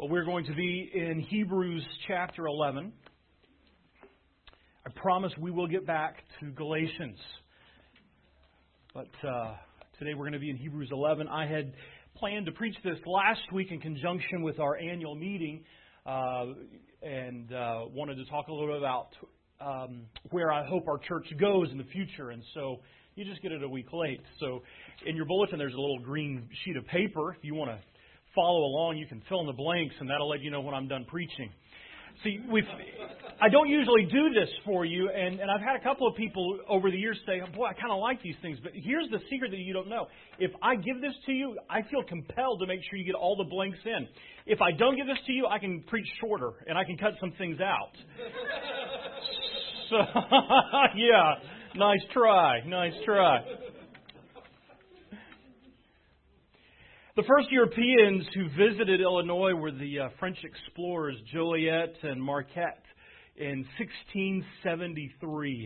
Well, we're going to be in Hebrews chapter 11. I promise we will get back to Galatians. But today we're going to be in Hebrews 11. I had planned to preach this last week in conjunction with our annual meeting and wanted to talk a little bit about where I hope our church goes in the future. And so you just get it a week late. So in your bulletin there's a little green sheet of paper. If you want to follow along, you can fill in the blanks, and that'll let you know when I'm done preaching. See, I don't usually do this for you, and I've had a couple of people over the years say, boy, I kind of like these things, but here's the secret that you don't know. If I give this to you, I feel compelled to make sure you get all the blanks in. If I don't give this to you, I can preach shorter, and I can cut some things out. So, yeah, nice try. The first Europeans who visited Illinois were the French explorers Joliet and Marquette in 1673.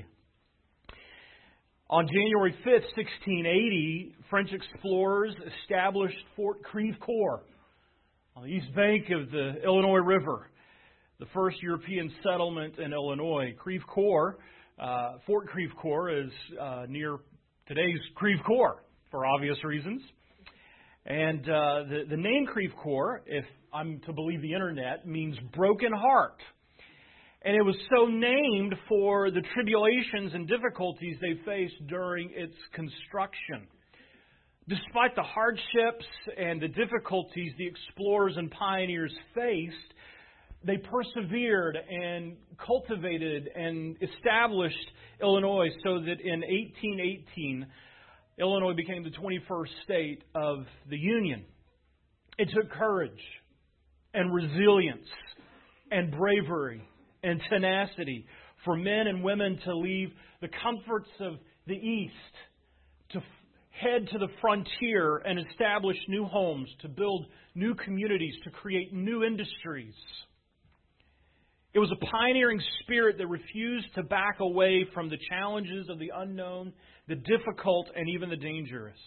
On January 5th, 1680, French explorers established Fort Crèvecoeur on the east bank of the Illinois River, the first European settlement in Illinois. Fort Crèvecoeur is near today's Creve Coeur for obvious reasons. And the name Crèvecoeur, if I'm to believe the internet, means broken heart. And it was so named for the tribulations and difficulties they faced during its construction. Despite the hardships and the difficulties the explorers and pioneers faced, they persevered and cultivated and established Illinois so that in 1818, Illinois became the 21st state of the Union. It took courage and resilience and bravery and tenacity for men and women to leave the comforts of the East, to head to the frontier and establish new homes, to build new communities, to create new industries. It was a pioneering spirit that refused to back away from the challenges of the unknown, the difficult, and even the dangerous.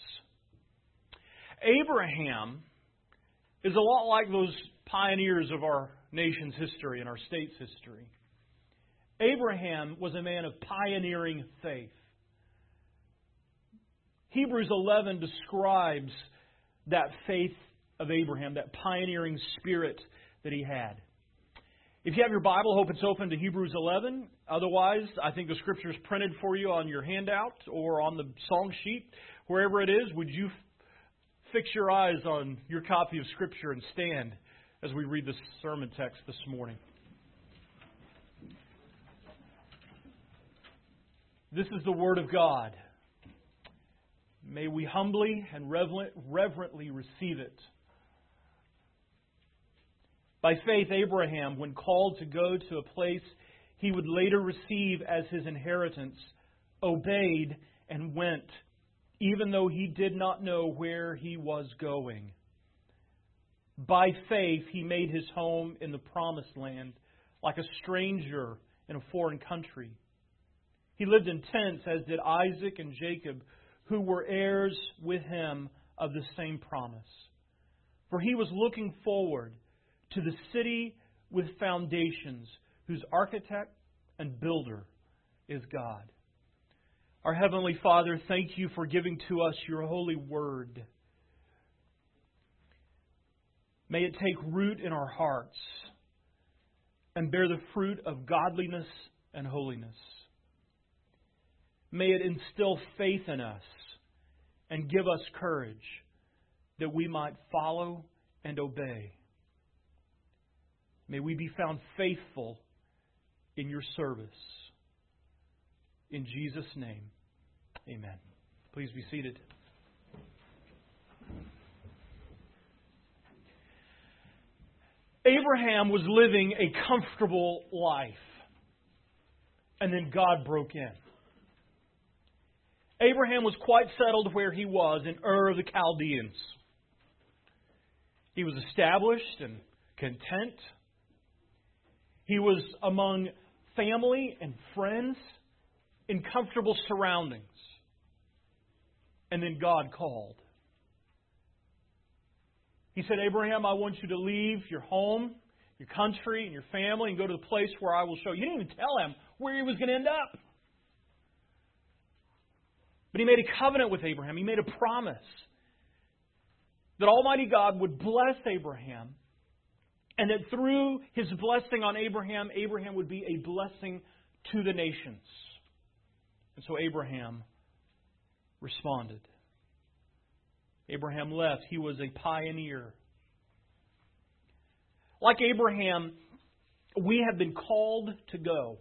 Abraham is a lot like those pioneers of our nation's history and our state's history. Abraham was a man of pioneering faith. Hebrews 11 describes that faith of Abraham, that pioneering spirit that he had. If you have your Bible, I hope it's open to Hebrews 11. Otherwise, I think the Scripture is printed for you on your handout or on the song sheet. Wherever it is, would you fix your eyes on your copy of Scripture and stand as we read this sermon text this morning. This is the Word of God. May we humbly and reverently receive it. By faith, Abraham, when called to go to a place he would later receive as his inheritance, obeyed and went, even though he did not know where he was going. By faith, he made his home in the promised land, like a stranger in a foreign country. He lived in tents, as did Isaac and Jacob, who were heirs with him of the same promise. For he was looking forward to the city with foundations, whose architect and builder is God. Our Heavenly Father, thank you for giving to us your holy word. May it take root in our hearts and bear the fruit of godliness and holiness. May it instill faith in us and give us courage that we might follow and obey. May we be found faithful in your service. In Jesus' name, amen. Please be seated. Abraham was living a comfortable life, and then God broke in. Abraham was quite settled where he was in Ur of the Chaldeans. He was established and content. He was among family and friends in comfortable surroundings. And then God called. He said, Abraham, I want you to leave your home, your country, and your family and go to the place where I will show you. He didn't even tell him where he was going to end up. But he made a covenant with Abraham. He made a promise that Almighty God would bless Abraham, and that through His blessing on Abraham, Abraham would be a blessing to the nations. And so Abraham responded. Abraham left. He was a pioneer. Like Abraham, we have been called to go.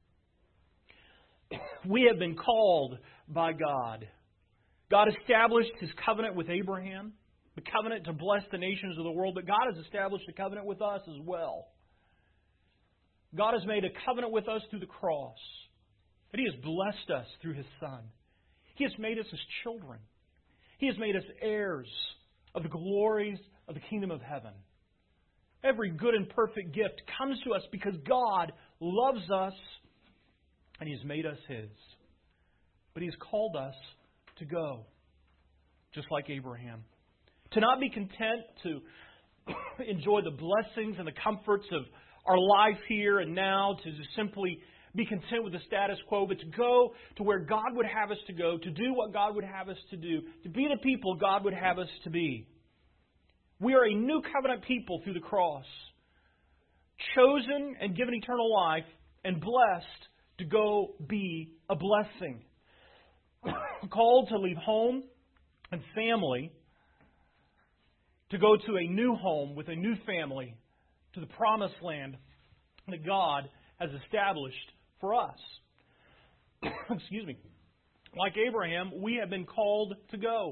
We have been called by God. God established His covenant with Abraham, the covenant to bless the nations of the world, but God has established a covenant with us as well. God has made a covenant with us through the cross, that He has blessed us through His Son. He has made us His children. He has made us heirs of the glories of the kingdom of heaven. Every good and perfect gift comes to us because God loves us and He has made us His. But He has called us to go, just like Abraham. To not be content to enjoy the blessings and the comforts of our life here and now, to just simply be content with the status quo, but to go to where God would have us to go, to do what God would have us to do, to be the people God would have us to be. We are a new covenant people through the cross, chosen and given eternal life, and blessed to go be a blessing. Called to leave home and family, to go to a new home with a new family, to the promised land that God has established for us. Excuse me. Like Abraham, we have been called to go.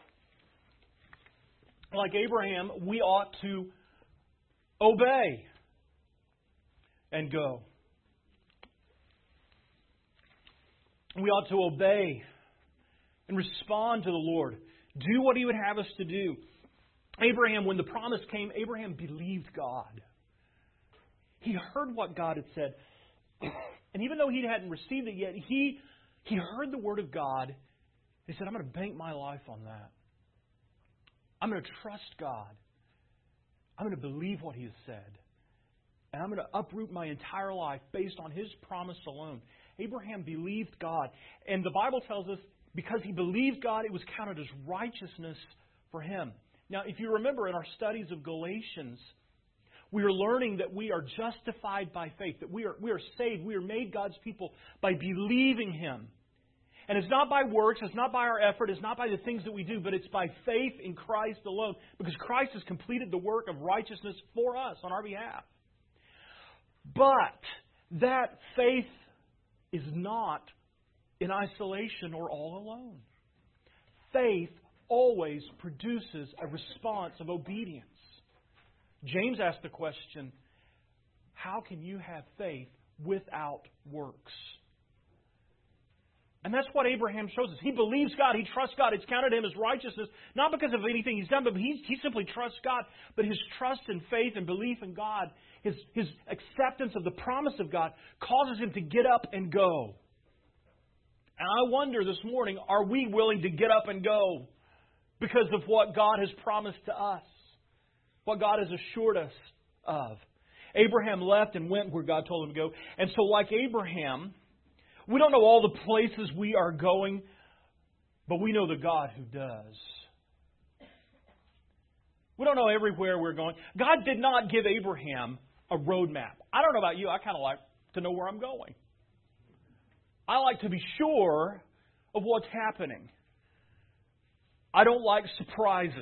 Like Abraham, we ought to obey and go. We ought to obey and respond to the Lord. Do what He would have us to do. Abraham, when the promise came, Abraham believed God. He heard what God had said. And even though he hadn't received it yet, he heard the Word of God. He said, I'm going to bank my life on that. I'm going to trust God. I'm going to believe what He has said. And I'm going to uproot my entire life based on His promise alone. Abraham believed God. And the Bible tells us, because he believed God, it was counted as righteousness for him. Now, if you remember in our studies of Galatians, we are learning that we are justified by faith, that we are saved, we are made God's people by believing Him. And it's not by works, it's not by our effort, it's not by the things that we do, but it's by faith in Christ alone, because Christ has completed the work of righteousness for us on our behalf. But that faith is not in isolation or all alone. Faith always produces a response of obedience. James asked the question, how can you have faith without works? And that's what Abraham shows us. He believes God. He trusts God. It's counted him as righteousness, not because of anything he's done, but he simply trusts God. But his trust and faith and belief in God, his acceptance of the promise of God, causes him to get up and go. And I wonder this morning, are we willing to get up and go because of what God has promised to us, what God has assured us of? Abraham left and went where God told him to go. And so like Abraham, we don't know all the places we are going, but we know the God who does. We don't know everywhere we're going. God did not give Abraham a roadmap. I don't know about you, I kind of like to know where I'm going. I like to be sure of what's happening. I don't like surprises.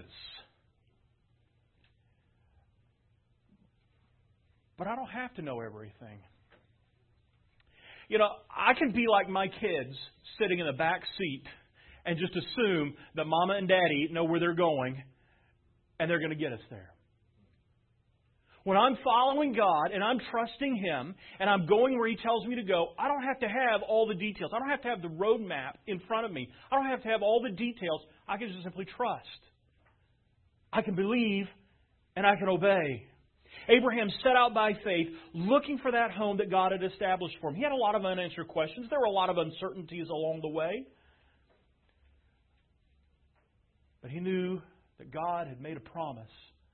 But I don't have to know everything. You know, I can be like my kids sitting in the back seat and just assume that Mama and Daddy know where they're going and they're going to get us there. When I'm following God and I'm trusting Him and I'm going where He tells me to go, I don't have to have all the details. I don't have to have the roadmap in front of me. I don't have to have all the details. I can just simply trust. I can believe and I can obey. Abraham set out by faith, looking for that home that God had established for him. He had a lot of unanswered questions. There were a lot of uncertainties along the way. But he knew that God had made a promise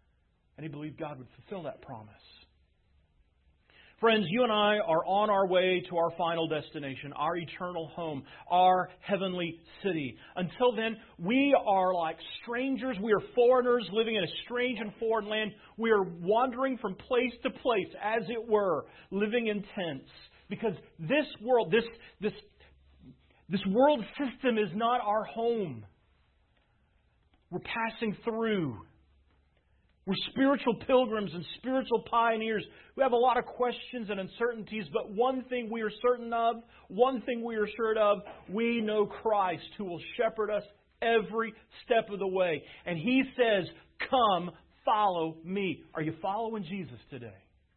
And he believed God would fulfill that promise. Friends, you and I are on our way to our final destination, our eternal home, our heavenly city. Until then, we are like strangers. We are foreigners living in a strange and foreign land. We are wandering from place to place, as it were, living in tents. Because this world, this world system is not our home. We're passing through. We're spiritual pilgrims and spiritual pioneers who have a lot of questions and uncertainties, but one thing we are certain of, one thing we are sure of, we know Christ who will shepherd us every step of the way. And He says, come, follow me. Are you following Jesus today?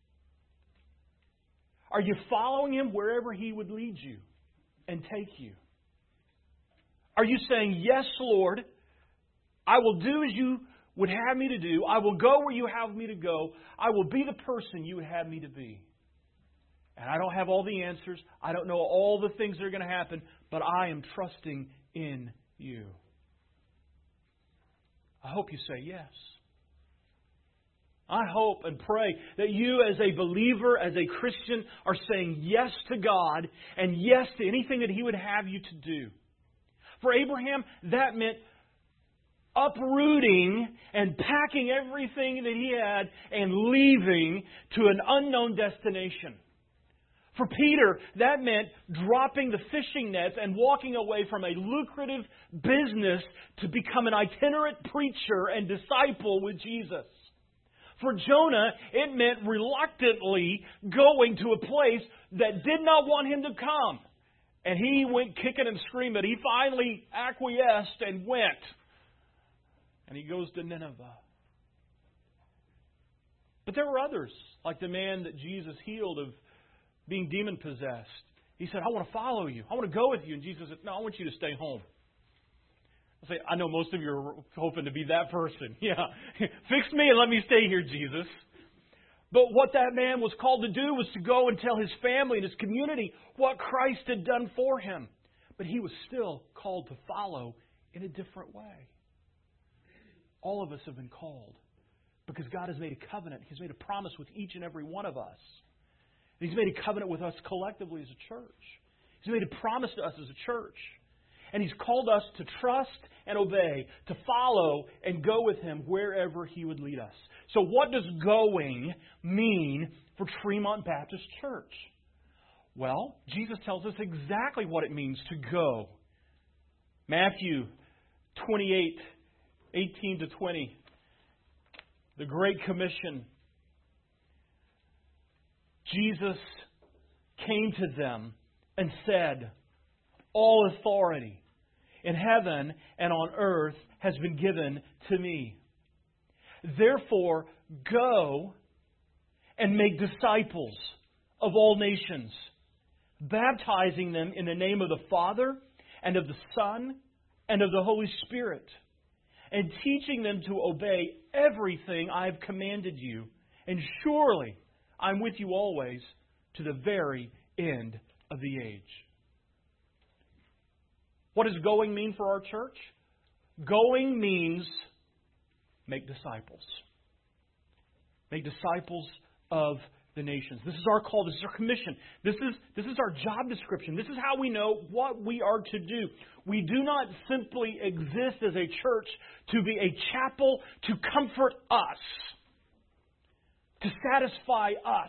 Are you following Him wherever He would lead you and take you? Are you saying, yes, Lord, I will do as you would have me to do. I will go where you have me to go. I will be the person you would have me to be. And I don't have all the answers. I don't know all the things that are going to happen, but I am trusting in you. I hope you say yes. I hope and pray that you as a believer, as a Christian, are saying yes to God and yes to anything that He would have you to do. For Abraham, that meant uprooting and packing everything that he had and leaving to an unknown destination. For Peter, that meant dropping the fishing nets and walking away from a lucrative business to become an itinerant preacher and disciple with Jesus. For Jonah, it meant reluctantly going to a place that did not want him to come. And he went kicking and screaming. He finally acquiesced and went. And he goes to Nineveh. But there were others, like the man that Jesus healed of being demon-possessed. He said, I want to follow you. I want to go with you. And Jesus said, no, I want you to stay home. I say, I know most of you are hoping to be that person. Yeah, fix me and let me stay here, Jesus. But what that man was called to do was to go and tell his family and his community what Christ had done for him. But he was still called to follow in a different way. All of us have been called because God has made a covenant. He's made a promise with each and every one of us. He's made a covenant with us collectively as a church. He's made a promise to us as a church. And He's called us to trust and obey, to follow and go with Him wherever He would lead us. So what does going mean for Tremont Baptist Church? Well, Jesus tells us exactly what it means to go. Matthew 28, 18 to 20. The Great Commission. Jesus came to them and said, all authority in heaven and on earth has been given to me. Therefore, go and make disciples of all nations, baptizing them in the name of the Father and of the Son and of the Holy Spirit, and teaching them to obey everything I have commanded you. And surely I'm with you always to the very end of the age. What does going mean for our church? Going means make disciples. Make disciples of the nations. This is our call. This is our commission. This is our job description. This is how we know what we are to do. We do not simply exist as a church to be a chapel to comfort us, to satisfy us,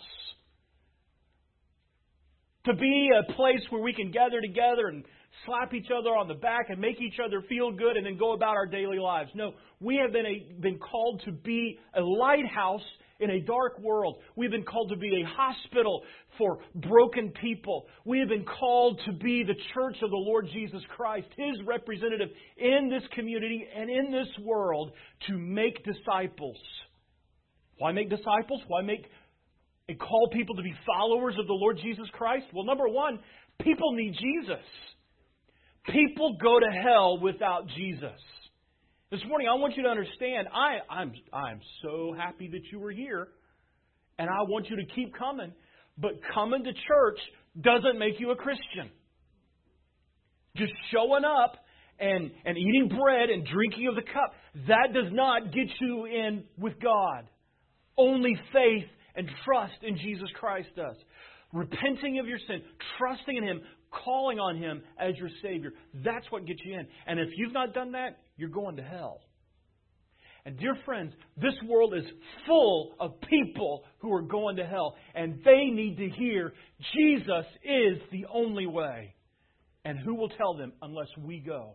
to be a place where we can gather together and slap each other on the back and make each other feel good and then go about our daily lives. No, we have been called to be a lighthouse in a dark world. We've been called to be a hospital for broken people. We have been called to be the church of the Lord Jesus Christ, His representative in this community and in this world to make disciples. Why make disciples? Why make and call people to be followers of the Lord Jesus Christ? Well, number one, people need Jesus. People go to hell without Jesus. This morning, I want you to understand, I'm so happy that you were here, and I want you to keep coming. But coming to church doesn't make you a Christian. Just showing up and eating bread and drinking of the cup, that does not get you in with God. Only faith and trust in Jesus Christ does. Repenting of your sin, trusting in Him, calling on Him as your Savior. That's what gets you in. And if you've not done that, you're going to hell. And dear friends, this world is full of people who are going to hell. And they need to hear Jesus is the only way. And who will tell them unless we go?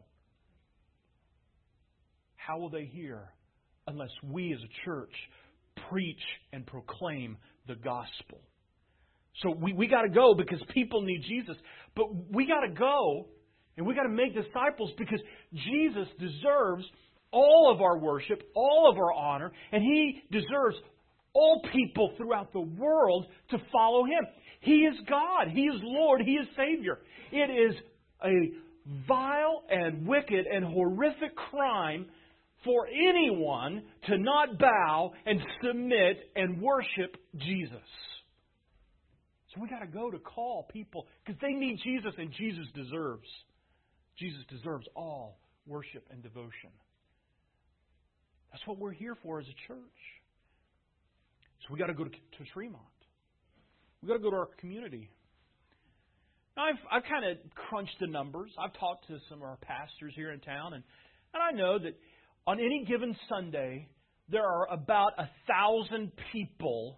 How will they hear unless we as a church preach and proclaim the gospel? So we got to go because people need Jesus. But we got to go and we got to make disciples because Jesus deserves all of our worship, all of our honor, and He deserves all people throughout the world to follow Him. He is God. He is Lord. He is Savior. It is a vile and wicked and horrific crime for anyone to not bow and submit and worship Jesus. So we got to go to call people because they need Jesus, and Jesus deserves all worship and devotion. That's what we're here for as a church. So we got to go to Tremont. We got to go to our community. Now, I've kind of crunched the numbers. I've talked to some of our pastors here in town, and I know that on any given Sunday, there are about 1,000 people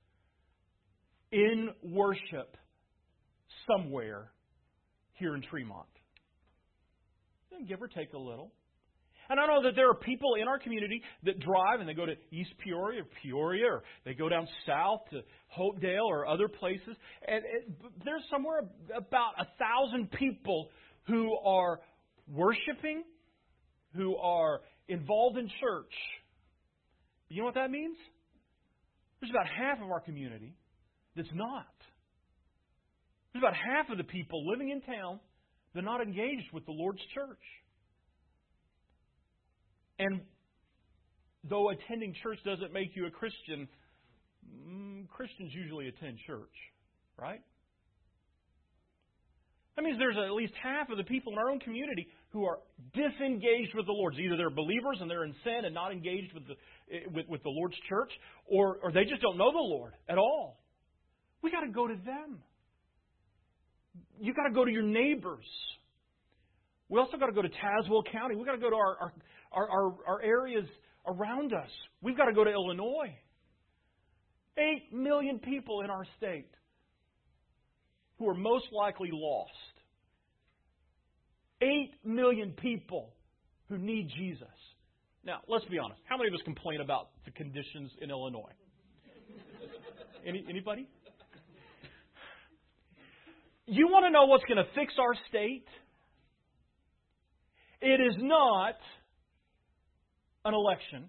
in worship somewhere here in Tremont. Give or take a little. And I know that there are people in our community that drive and they go to East Peoria or they go down south to Hopedale or other places. And there's somewhere about 1,000 people who are worshiping, who are involved in church. You know what that means? There's about half of our community that's not. There's about half of the people living in town that are not engaged with the Lord's church. And though attending church doesn't make you a Christian, Christians usually attend church, right? That means there's at least half of the people in our own community who are disengaged with the Lord. Either they're believers and they're in sin and not engaged with the Lord's church, or they just don't know the Lord at all. We got to go to them. You got to go to your neighbors. We also got to go to Tazewell County. We got to go to our areas around us. We've got to go to Illinois. 8 million people in our state who are most likely lost. 8 million people who need Jesus. Now, let's be honest. How many of us complain about the conditions in Illinois? Anybody? You want to know what's going to fix our state? It is not an election.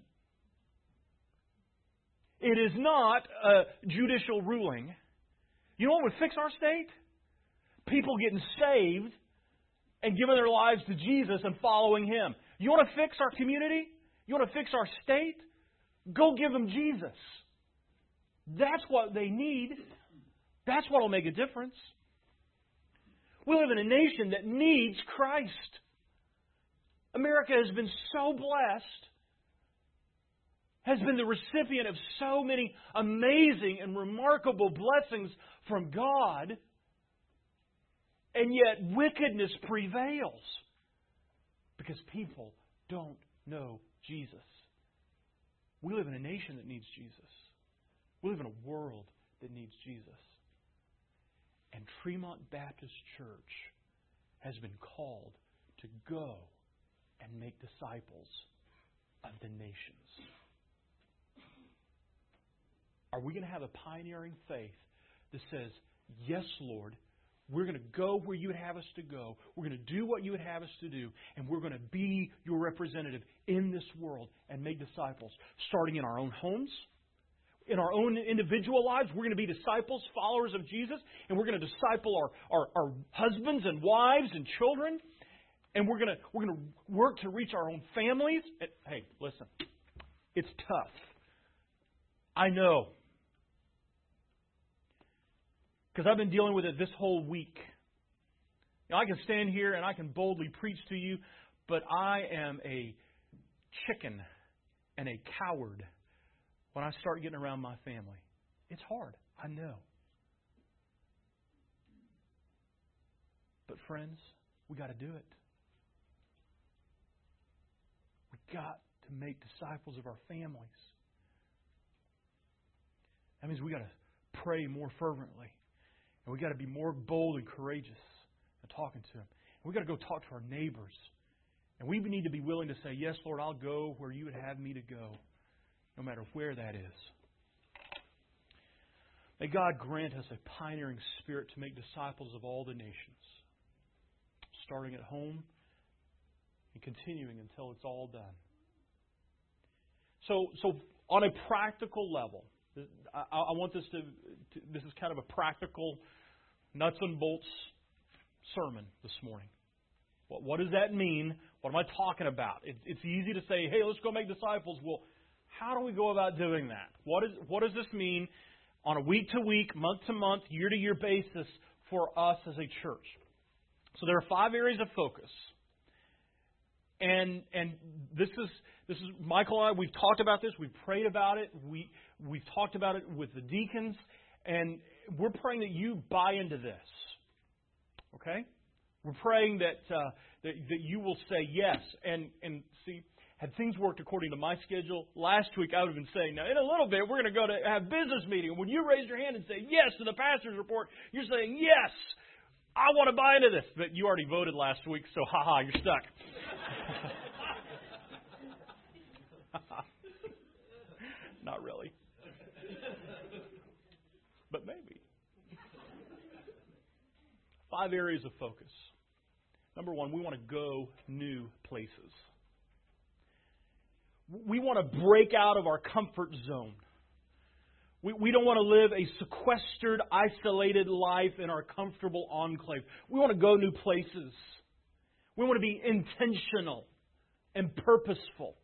It is not a judicial ruling. You know what would fix our state? People getting saved and giving their lives to Jesus and following Him. You want to fix our community? You want to fix our state? Go give them Jesus. That's what they need. That's what will make a difference. We live in a nation that needs Christ. America has been so blessed, has been the recipient of so many amazing and remarkable blessings from God, and yet wickedness prevails because people don't know Jesus. We live in a nation that needs Jesus. We live in a world that needs Jesus. And Tremont Baptist Church has been called to go and make disciples of the nations. Are we going to have a pioneering faith that says, yes, Lord, we're going to go where you would have us to go. We're going to do what you would have us to do. And we're going to be your representative in this world and make disciples, starting in our own homes, in our own individual lives. We're going to be disciples, followers of Jesus. And we're going to disciple our husbands and wives and children. And we're going to work to reach our own families. And, hey, listen, it's tough. I know. Because I've been dealing with it this whole week. Now, I can stand here and I can boldly preach to you, but I am a chicken and a coward when I start getting around my family. It's hard, I know. But friends, we got to do it. We got to make disciples of our families. That means we got to pray more fervently. And we got to be more bold and courageous in talking to them. And we got to go talk to our neighbors. And we need to be willing to say, yes, Lord, I'll go where you would have me to go, no matter where that is. May God grant us a pioneering spirit to make disciples of all the nations, starting at home and continuing until it's all done. So on a practical level, I want this this is kind of a practical nuts and bolts sermon this morning. What does that mean? What am I talking about? It's easy to say, hey, let's go make disciples. Well, how do we go about doing that? What does this mean on a week-to-week, month-to-month, year-to-year basis for us as a church? So there are 5 areas of focus. And this is Michael and I, we've talked about this, we've prayed about it, we've talked about it with the deacons, and we're praying that you buy into this. Okay? We're praying that you will say yes. And see, had things worked according to my schedule, last week I would have been saying, now in a little bit we're going to go to have business meeting. When you raise your hand and say yes to the pastor's report, you're saying yes, I want to buy into this. But you already voted last week, so you're stuck. Not really. But maybe. 5 areas of focus. Number 1, we want to go new places. We want to break out of our comfort zone. We don't want to live a sequestered, isolated life in our comfortable enclave. We want to go new places. We want to be intentional and purposeful.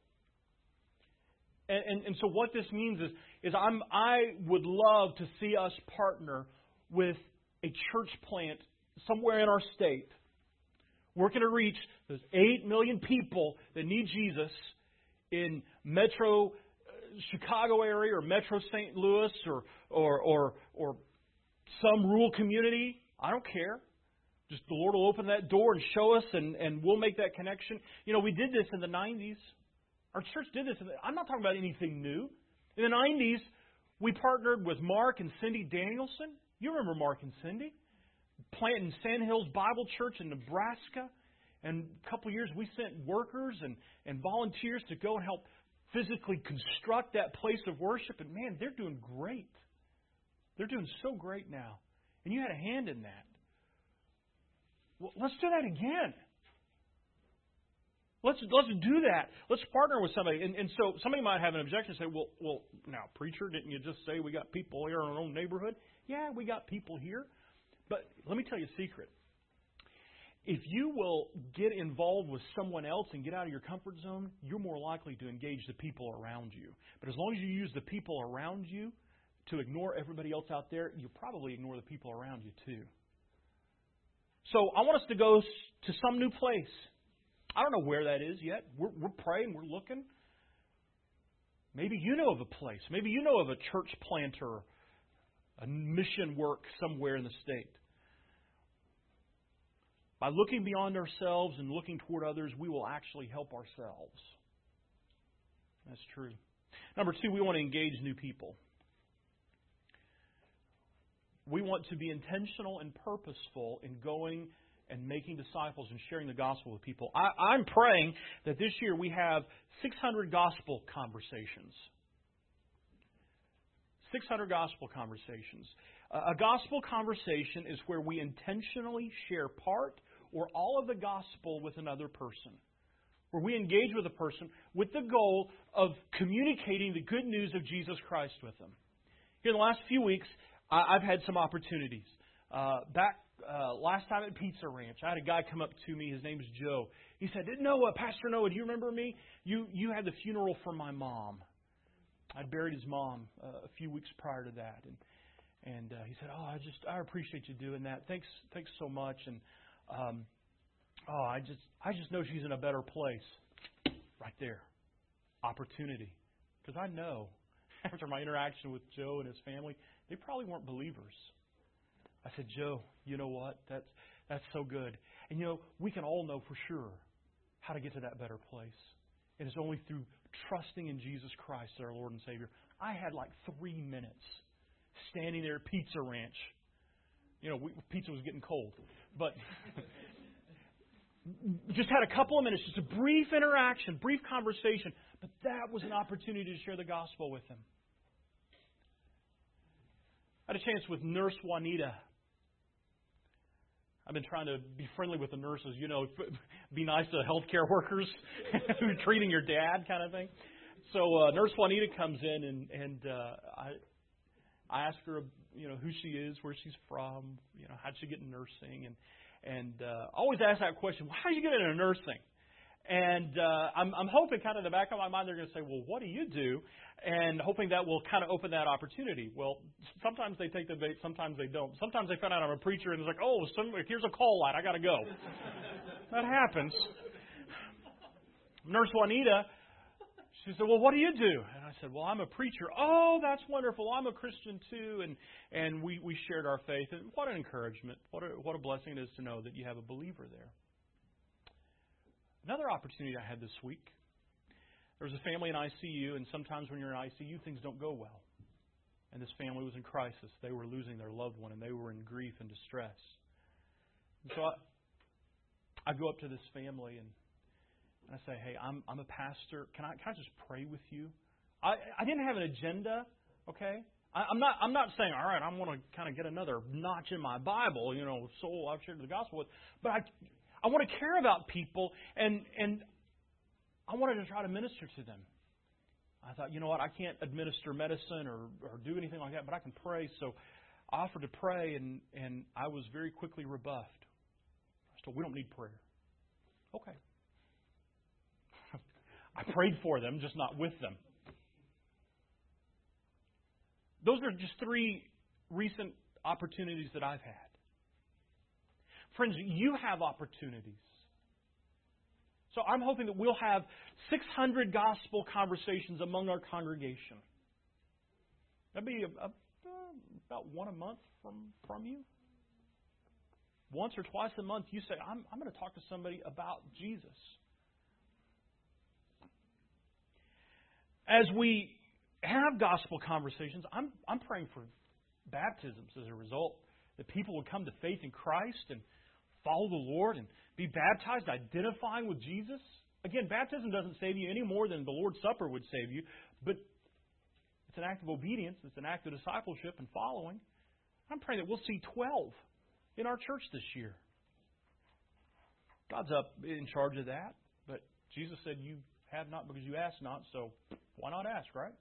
And so what this means is I would love to see us partner with a church plant somewhere in our state. Working to reach those 8 million people that need Jesus in Metro Chicago area or Metro St. Louis or some rural community. I don't care. Just the Lord will open that door and show us, and we'll make that connection. You know, we did this in the 90s. Our church did this. I'm not talking about anything new. In the 90s, we partnered with Mark and Cindy Danielson. You remember Mark and Cindy? Planting Sandhills Bible Church in Nebraska. And a couple of years, we sent workers and volunteers to go and help physically construct that place of worship. And man, they're doing great. They're doing so great now. And you had a hand in that. Well, let's do that again. Let's do that. Let's partner with somebody. And so somebody might have an objection and say, well, now, preacher, didn't you just say we got people here in our own neighborhood? Yeah, we got people here. But let me tell you a secret. If you will get involved with someone else and get out of your comfort zone, you're more likely to engage the people around you. But as long as you use the people around you to ignore everybody else out there, you'll probably ignore the people around you too. So I want us to go to some new place. I don't know where that is yet. We're praying. We're looking. Maybe you know of a place. Maybe you know of a church planter, a mission work somewhere in the state. By looking beyond ourselves and looking toward others, we will actually help ourselves. That's true. Number 2, we want to engage new people. We want to be intentional and purposeful in going and making disciples and sharing the gospel with people. I'm praying that this year we have 600 gospel conversations. 600 gospel conversations. A gospel conversation is where we intentionally share part or all of the gospel with another person. Where we engage with a person with the goal of communicating the good news of Jesus Christ with them. Here in the last few weeks, I've had some opportunities. Last time at Pizza Ranch, I had a guy come up to me. His name is Joe. He said, Noah, Pastor Noah, do you remember me? You had the funeral for my mom. I'd buried his mom a few weeks prior to that. And he said, I appreciate you doing that. Thanks so much. And I just know she's in a better place. Right there. Opportunity. Because I know. after my interaction with Joe and his family, they probably weren't believers. I said, Joe, you know what? That's so good. And we can all know for sure how to get to that better place. It is only through trusting in Jesus Christ, our Lord and Savior. I had like 3 minutes standing there at Pizza Ranch. Pizza was getting cold. But just had a couple of minutes, just a brief interaction, brief conversation. But that was an opportunity to share the gospel with him. I had a chance with Nurse Juanita. I've been trying to be friendly with the nurses, be nice to healthcare workers who are treating your dad kind of thing. So Nurse Juanita comes in and I ask her, who she is, where she's from, how'd she get in nursing, and I always ask that question, well, how did you get into nursing? And I'm hoping kind of in the back of my mind they're going to say, well, what do you do? And hoping that will kind of open that opportunity. Well, sometimes they take the bait, sometimes they don't. Sometimes they find out I'm a preacher and it's like, oh, here's a call light, I got to go. That happens. Nurse Juanita, she said, well, what do you do? And I said, well, I'm a preacher. Oh, that's wonderful. I'm a Christian too. And we shared our faith. And what an encouragement. What a blessing it is to know that you have a believer there. Another opportunity I had this week. There was a family in ICU, and sometimes when you're in ICU, things don't go well. And this family was in crisis. They were losing their loved one, and they were in grief and distress. And so I go up to this family, and I say, hey, I'm a pastor. Can I just pray with you? I didn't have an agenda, okay? I'm not saying, all right, I'm going to kind of get another notch in my Bible, soul I've shared the gospel with. But I want to care about people, and I wanted to try to minister to them. I thought, you know what, I can't administer medicine or do anything like that, but I can pray. So I offered to pray, and I was very quickly rebuffed. I was told, we don't need prayer. Okay. I prayed for them, just not with them. Those are just 3 recent opportunities that I've had. Friends, you have opportunities. So I'm hoping that we'll have 600 gospel conversations among our congregation. That'd be about one a month from you. Once or twice a month, you say, I'm going to talk to somebody about Jesus. As we have gospel conversations, I'm praying for baptisms as a result, that people would come to faith in Christ and follow the Lord and be baptized, identifying with Jesus. Again, baptism doesn't save you any more than the Lord's Supper would save you, but it's an act of obedience, it's an act of discipleship and following. I'm praying that we'll see 12 in our church this year. God's up in charge of that, but Jesus said you have not because you ask not, so why not ask, right?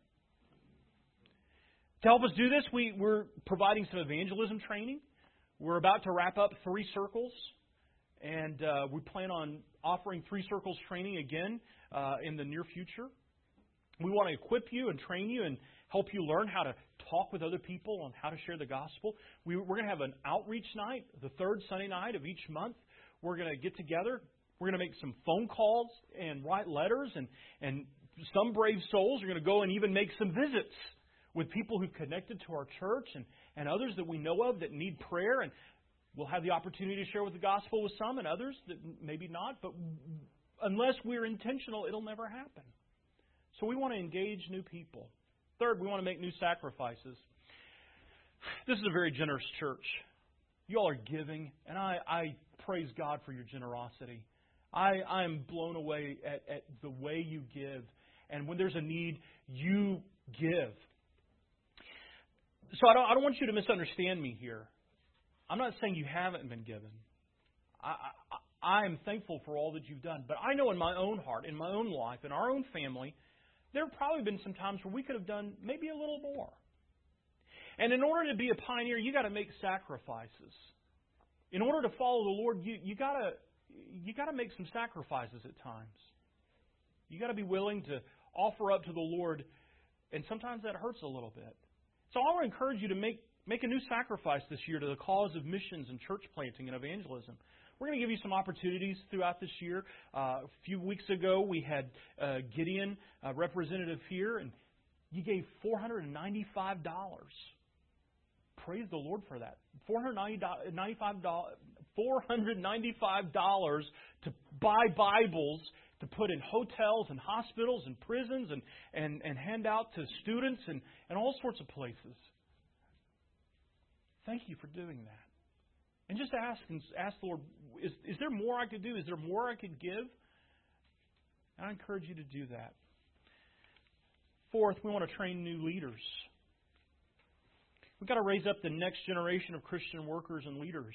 To help us do this, we're providing some evangelism training. We're about to wrap up 3 circles, and we plan on offering 3 circles training again in the near future. We want to equip you and train you and help you learn how to talk with other people on how to share the gospel. We're going to have an outreach night, the 3rd Sunday night of each month. We're going to get together. We're going to make some phone calls and write letters, and some brave souls are going to go and even make some visits with people who've connected to our church and others that we know of that need prayer. And we'll have the opportunity to share with the gospel with some and others that maybe not. But unless we're intentional, it'll never happen. So we want to engage new people. 3rd, we want to make new sacrifices. This is a very generous church. You all are giving, and I praise God for your generosity. I am blown away at the way you give. And when there's a need, you give. So I don't want you to misunderstand me here. I'm not saying you haven't been given. I am thankful for all that you've done. But I know in my own heart, in my own life, in our own family, there have probably been some times where we could have done maybe a little more. And in order to be a pioneer, you got to make sacrifices. In order to follow the Lord, you got to make some sacrifices at times. You got to be willing to offer up to the Lord, and sometimes that hurts a little bit. So I want to encourage you to make a new sacrifice this year to the cause of missions and church planting and evangelism. We're going to give you some opportunities throughout this year. A few weeks ago, we had Gideon, a representative here, and You gave $495. Praise the Lord for that. $495 to buy Bibles to put in hotels and hospitals and prisons and hand out to students and all sorts of places. Thank you for doing that. And just ask the Lord, is there more I could do? Is there more I could give? And I encourage you to do that. Fourth, we want to train new leaders. We've got to raise up the next generation of Christian workers and leaders.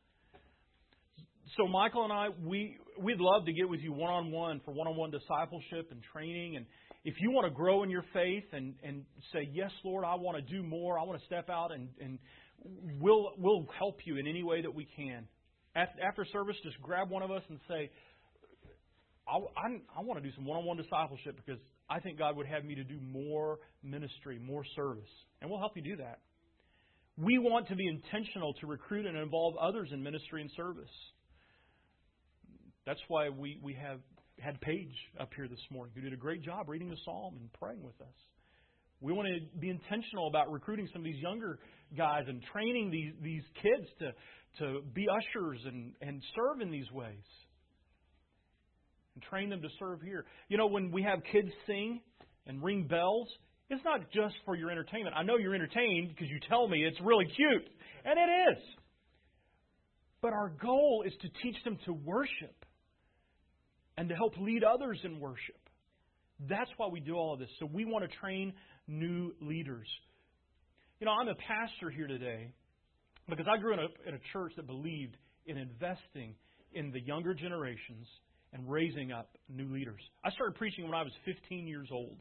So Michael and I, we'd love to get with you one-on-one for one-on-one discipleship and training. And if you want to grow in your faith and say, yes, Lord, I want to do more, I want to step out, and we'll help you in any way that we can. After service, just grab one of us and say, I want to do some one-on-one discipleship because I think God would have me to do more ministry, more service. And we'll help you do that. We want to be intentional to recruit and involve others in ministry and service. That's why we have had Paige up here this morning, who did a great job reading the psalm and praying with us. We want to be intentional about recruiting some of these younger guys and training these kids to be ushers and serve in these ways. And train them to serve here. You know, when we have kids sing and ring bells, it's not just for your entertainment. I know you're entertained because you tell me it's really cute. And it is. But our goal is to teach them to worship and to help lead others in worship. That's why we do all of this. So we want to train new leaders. You know, I'm a pastor here today because I grew up in a church that believed in investing in the younger generations and raising up new leaders. I started preaching when I was 15 years old.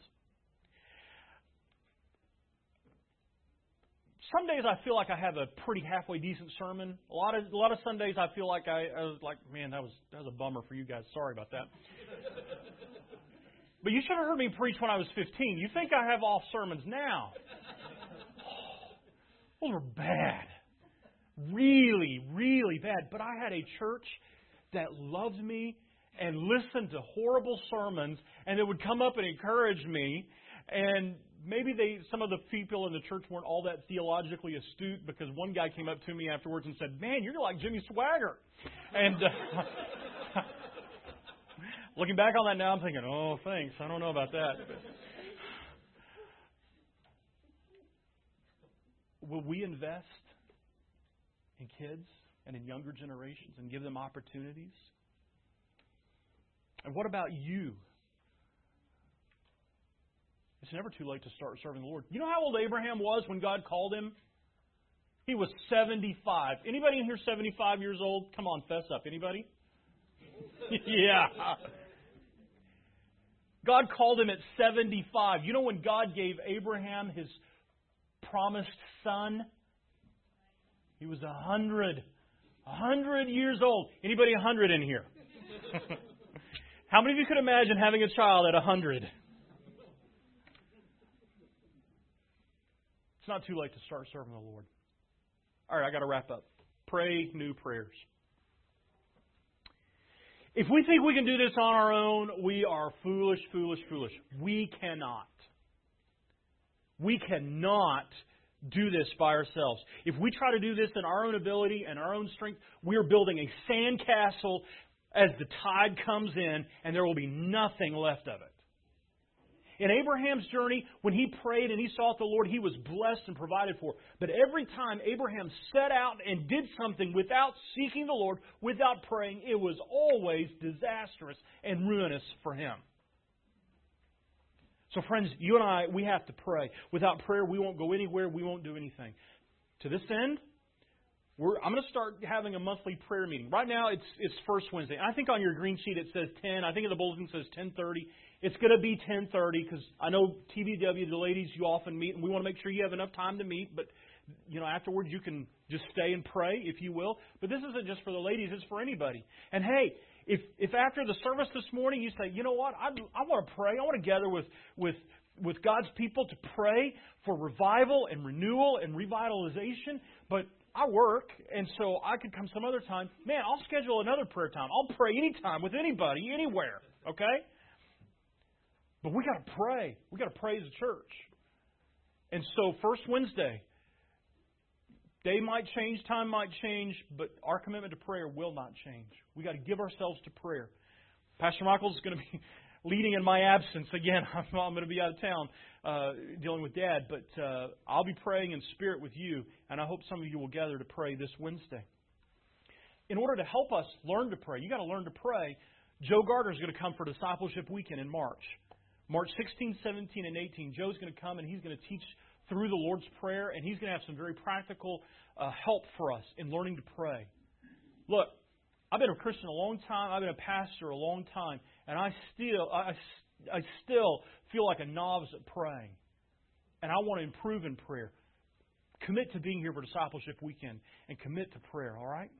Some days I feel like I have a pretty halfway decent sermon. A lot of Sundays I feel like I was like, man, that was a bummer for you guys. Sorry about that. But you should have heard me preach when I was 15. You think I have off sermons now? Those were bad. Really, really bad. But I had a church that loved me and listened to horrible sermons and that would come up and encourage me. And maybe some of the people in the church weren't all that theologically astute, because one guy came up to me afterwards and said, man, you're like Jimmy Swaggart. And looking back on that now, I'm thinking, oh, thanks. I don't know about that. Will we invest in kids and in younger generations and give them opportunities? And what about you? It's never too late to start serving the Lord. You know how old Abraham was when God called him? He was 75. Anybody in here 75 years old? Come on, fess up. Anybody? Yeah. God called him at 75. You know when God gave Abraham his promised son? He was 100. 100 years old. Anybody 100 in here? How many of you could imagine having a child at 100? It's not too late to start serving the Lord. All right, I got to wrap up. Pray new prayers. If we think we can do this on our own, we are foolish, foolish, foolish. We cannot. We cannot do this by ourselves. If we try to do this in our own ability and our own strength, we are building a sandcastle as the tide comes in, and there will be nothing left of it. In Abraham's journey, when he prayed and he sought the Lord, he was blessed and provided for. But every time Abraham set out and did something without seeking the Lord, without praying, it was always disastrous and ruinous for him. So friends, you and I, we have to pray. Without prayer, we won't go anywhere. We won't do anything. To this end, I'm going to start having a monthly prayer meeting. Right now, it's first Wednesday. I think on your green sheet it says 10. I think in the bulletin it says 10:30. It's going to be 10:30 because I know TBW, the ladies, you often meet, and we want to make sure you have enough time to meet. But afterwards you can just stay and pray, if you will. But this isn't just for the ladies; it's for anybody. And hey, if after the service this morning you say, you know what, I want to pray. I want to gather with God's people to pray for revival and renewal and revitalization, but I work, and so I could come some other time. Man, I'll schedule another prayer time. I'll pray anytime with anybody, anywhere. Okay? But we got to pray. We got to pray as a church. And so, first Wednesday, day might change, time might change, but our commitment to prayer will not change. We got to give ourselves to prayer. Pastor Michael's going to be leading in my absence. Again, I'm going to be out of town dealing with Dad, but I'll be praying in spirit with you, and I hope some of you will gather to pray this Wednesday. In order to help us learn to pray, you got to learn to pray. Joe Gardner is going to come for Discipleship Weekend in March. March 16, 17, and 18. Joe's going to come and he's going to teach through the Lord's Prayer, and he's going to have some very practical help for us in learning to pray. Look, I've been a Christian a long time. I've been a pastor a long time, and I still feel like a novice at praying. And I want to improve in prayer. Commit to being here for Discipleship Weekend and commit to prayer, all right?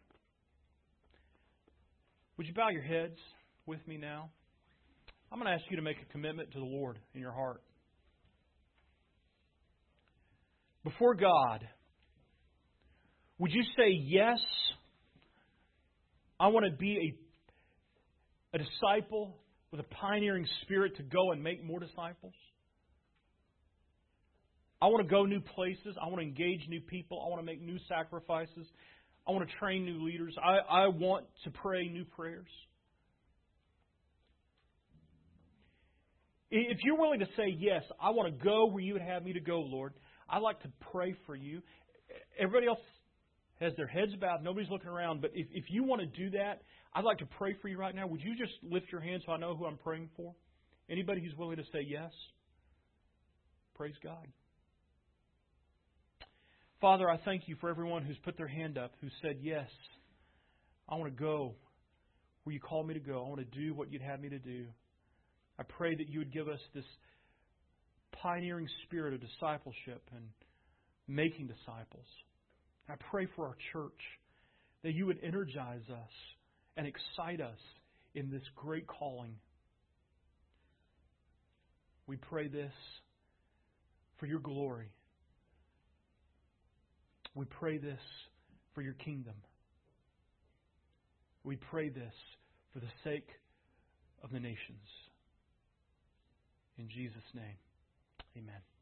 Would you bow your heads with me now? I'm going to ask you to make a commitment to the Lord in your heart. Before God, would you say, yes, I want to be a disciple with a pioneering spirit to go and make more disciples? I want to go new places. I want to engage new people. I want to make new sacrifices. I want to train new leaders. I want to pray new prayers. If you're willing to say, yes, I want to go where you would have me to go, Lord, I'd like to pray for you. Everybody else has their heads bowed. Nobody's looking around. But if you want to do that, I'd like to pray for you right now. Would you just lift your hand so I know who I'm praying for? Anybody who's willing to say yes? Praise God. Father, I thank you for everyone who's put their hand up, who said, yes, I want to go where you call me to go. I want to do what you'd have me to do. I pray that you would give us this pioneering spirit of discipleship and making disciples. I pray for our church that you would energize us and excite us in this great calling. We pray this for your glory. We pray this for your kingdom. We pray this for the sake of the nations. In Jesus' name, amen.